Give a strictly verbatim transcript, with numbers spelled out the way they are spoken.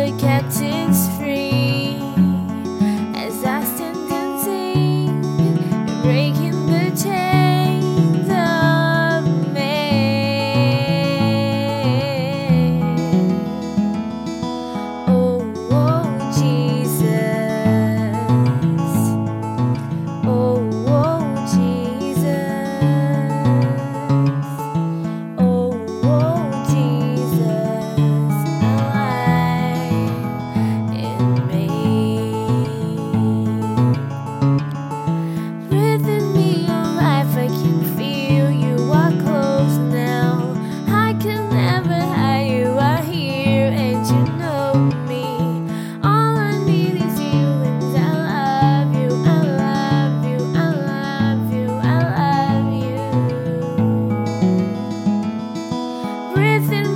the captives free. As I stand and sing, you're breaking the chains of man. Oh, oh, Jesus. Oh, oh, Jesus. Oh, oh, Jesus, alive in me. Within me, your life, I can feel you are close now. I can never hide, you are here and you know me. All I need is you, and I love you, I love you, I love you, I love you. Breathing